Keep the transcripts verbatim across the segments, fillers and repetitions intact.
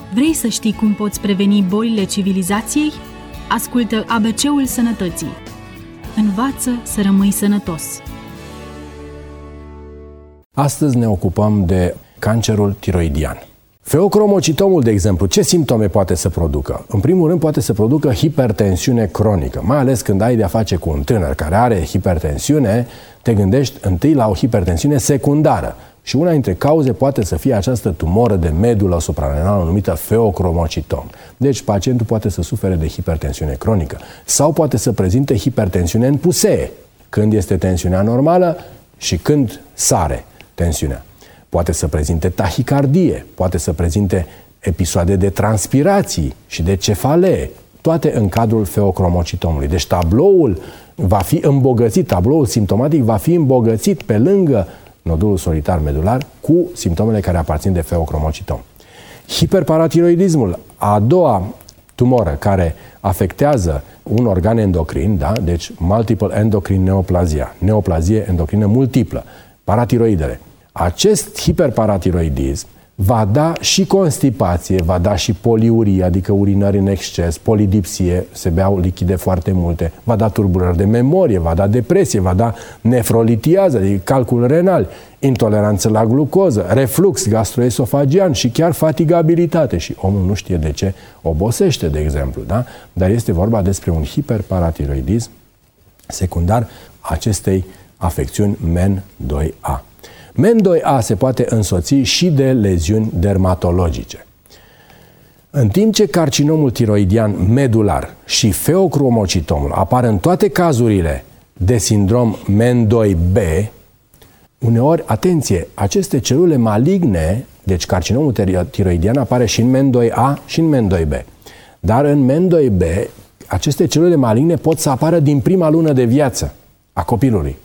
Vrei să știi cum poți preveni bolile civilizației? Ascultă A B C-ul Sănătății. Învață să rămâi sănătos. Astăzi ne ocupăm de cancerul tiroidian. Feocromocitomul, de exemplu, ce simptome poate să producă? În primul rând, poate să producă hipertensiune cronică. Mai ales când ai de-a face cu un tânăr care are hipertensiune, te gândești întâi la o hipertensiune secundară. Și una dintre cauze poate să fie această tumoră de medulă suprarenală numită feocromocitom. Deci pacientul poate să sufere de hipertensiune cronică sau poate să prezinte hipertensiune în pusee, când este tensiunea normală și când sare tensiunea. Poate să prezinte tahicardie, poate să prezinte episoade de transpirații și de cefalee, toate în cadrul feocromocitomului. Deci tabloul va fi îmbogățit, tabloul simptomatic va fi îmbogățit pe lângă nodulul solitar medular cu simptomele care aparțin de feocromocitom. Hiperparatiroidismul, a doua tumoră care afectează un organ endocrin, da? Deci multiple endocrine neoplasia, neoplazie endocrină multiplă, paratiroidele. Acest hiperparatiroidism va da și constipație, va da și poliurie, adică urinări în exces, polidipsie, se beau lichide foarte multe, va da tulburări de memorie, va da depresie, va da nefrolitiază, adică calcul renal, intoleranță la glucoză, reflux gastroesofagian și chiar fatigabilitate. Și omul nu știe de ce obosește, de exemplu, da? Dar este vorba despre un hiperparatiroidism secundar acestei afecțiuni M E N doi A. M E N doi A se poate însoți și de leziuni dermatologice. În timp ce carcinomul tiroidian medular și feocromocitomul apar în toate cazurile de sindrom M E N doi B, uneori, atenție, aceste celule maligne, deci carcinomul tiroidian apare și în M E N doi A și în M E N doi B. Dar în M E N doi B, aceste celule maligne pot să apară din prima lună de viață a copilului.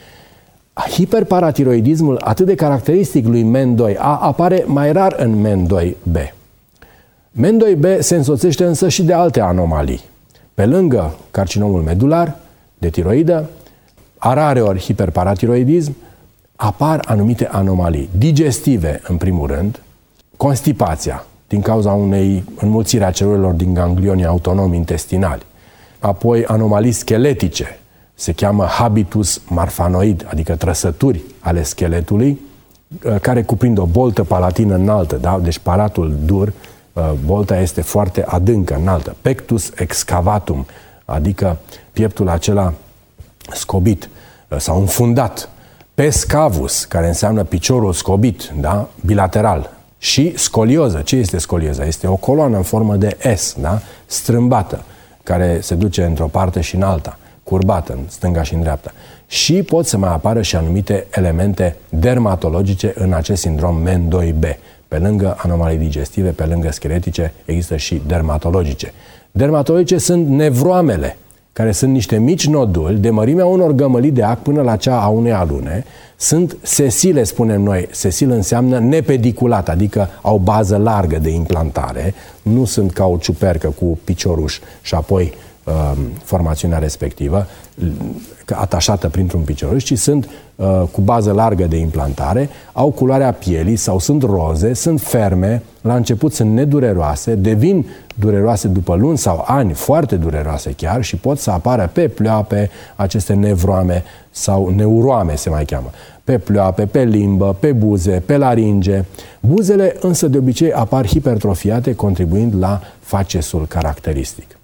Hiperparatiroidismul atât de caracteristic lui M E N doi A apare mai rar în M E N doi B. M E N doi B se însoțește însă și de alte anomalii. Pe lângă carcinomul medular de tiroidă, rareori hiperparatiroidism, apar anumite anomalii digestive, în primul rând, constipația, din cauza unei înmulțiri a celulelor din ganglionii autonomi intestinali, apoi anomalii scheletice, se cheamă habitus marfanoid, adică trăsături ale scheletului, care cuprind o boltă palatină înaltă, da? Deci palatul dur, bolta este foarte adâncă, înaltă. Pectus excavatum, adică pieptul acela scobit sau înfundat. Pes cavus, care înseamnă piciorul scobit, da? Bilateral. Și scolioză. Ce este scolioză? Este o coloană în formă de S, da? Strâmbată, care se duce într-o parte și în alta, curbată în stânga și în dreapta. Și pot să mai apară și anumite elemente dermatologice în acest sindrom M E N doi B. Pe lângă anomalii digestive, pe lângă scheletice, există și dermatologice. Dermatologice sunt nevroamele, care sunt niște mici noduli de mărimea unor gămălii de ac până la cea a unei alune. Sunt sesile, spunem noi. Sesil înseamnă nepediculat, adică au bază largă de implantare. Nu sunt ca o ciupercă cu picioruș și apoi formațiunea respectivă, atașată printr-un picioruș, ci sunt uh, cu bază largă de implantare, au culoarea pielii sau sunt roze, sunt ferme, la început sunt nedureroase, devin dureroase după luni sau ani, foarte dureroase chiar, și pot să apară pe pleoape aceste nevroame sau neuroame se mai cheamă. Pe pleoape, pe limbă, pe buze, pe laringe. Buzele însă de obicei apar hipertrofiate, contribuind la facesul caracteristic.